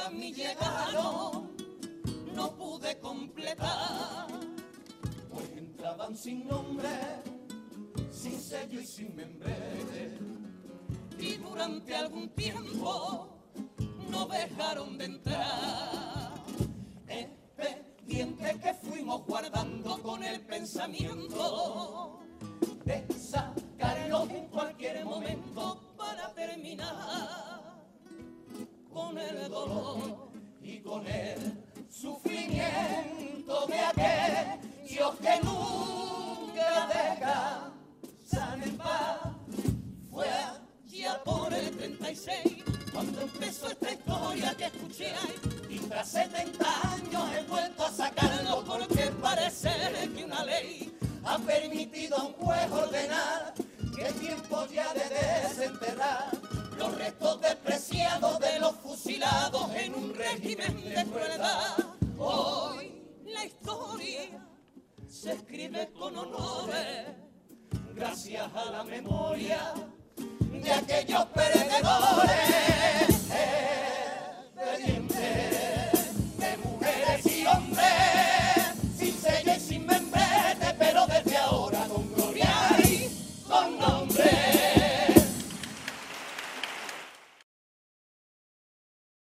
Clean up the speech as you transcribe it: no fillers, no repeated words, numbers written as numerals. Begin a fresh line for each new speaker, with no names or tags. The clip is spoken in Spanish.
a mí llegaron, no pude completar, pues entraban sin nombre, sin sello y sin membrete, y durante algún tiempo no dejaron de entrar. Expediente que fuimos guardando con el pensamiento de sacarlos en cualquier momento para terminar con el dolor y con el sufrimiento de aquellos que nunca descansan en paz. Fue allá por el 36 cuando empezó esta historia que escuché ahí, y tras 70 años he vuelto a sacarlo porque parece que una ley ha permitido a un juez ordenar que es tiempo ya de desenterrar los restos despreciados de los fusilados en un régimen de crueldad. Hoy la historia se escribe con honores gracias a la memoria de aquellos perdedores.